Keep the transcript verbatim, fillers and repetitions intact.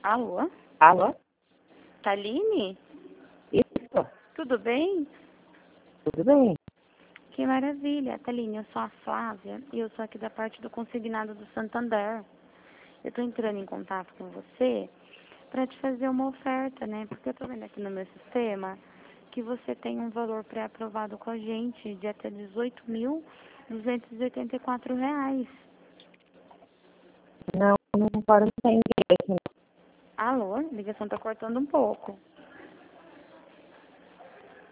Alô? Alô? Taline? Isso, Tudo bem? tudo bem? Que maravilha. Taline, eu sou a Flávia e eu sou aqui da parte do consignado do Santander. Eu estou entrando em contato com você para te fazer uma oferta, né? Porque eu estou vendo aqui no meu sistema que você tem um valor pré-aprovado com a gente de até dezoito mil duzentos e oitenta e quatro reais. Não, não, agora não tem interesse. Alô? A ligação está cortando um pouco.